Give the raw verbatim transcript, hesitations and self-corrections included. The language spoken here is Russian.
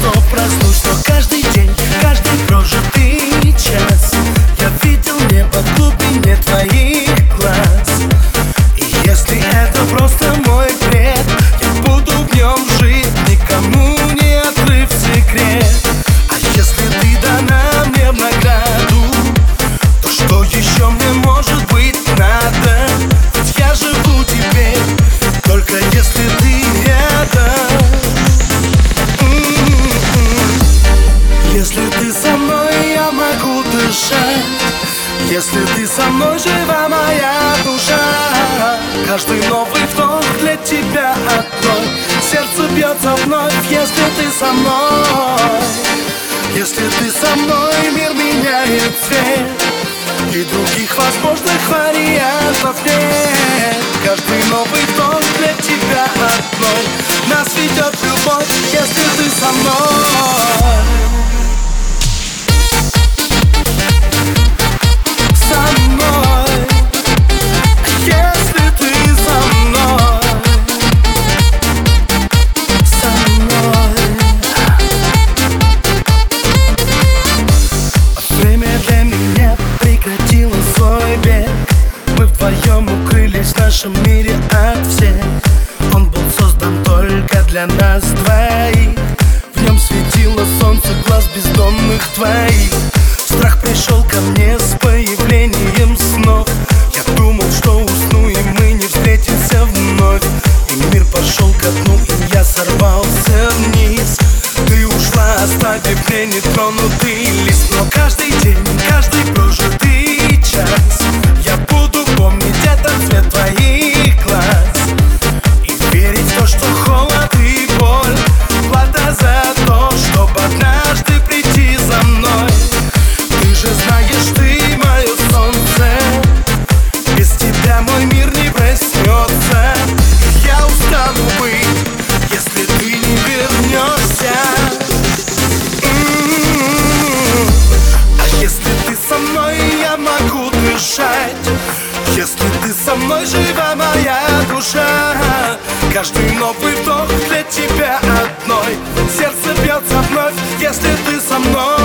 снова проснусь. Но каждый день, каждый прожитый час я видел небо в глубине твоих глаз. И если это просто мой бред, я буду в нем жить, никому не открыв секрет. А если ты дана мне в награду, то что еще мне может быть надо? Ведь я живу теперь только если ты рядом. Если ты со мной, я могу дышать. Если ты со мной, жива моя душа. Каждый новый вдох для тебя одной. Сердце бьется вновь, если ты со мной. Если ты со мной, мир меняет цвет, и других возможных вариантов нет. Каждый новый вдох для тебя одной. Нас ведет любовь, если ты со мной. Мы вдвоем укрылись в нашем мире от всех. Он был создан только для нас двоих. В нем светило солнце глаз бездомных твоих. Страх пришел ко мне с появлением снов. Я думал, что усну, и мы не встретимся вновь. И мир пошел ко дну, и я сорвался вниз. Ты ушла, оставив мне нетронутый лист. Но каждый день, каждый прожитый час я буду помнить этот цвет твоих глаз и верить в то, что холод и боль плата за то, чтобы однажды прийти за мной. Ты же знаешь, ты мое солнце, без тебя мой мир не проснется. Я устану быть, если ты не вернешься. А если ты со мной, я могу дышать. Если ты со мной, жива моя душа. Каждый новый вдох для тебя одной. Сердце бьется вновь, если ты со мной.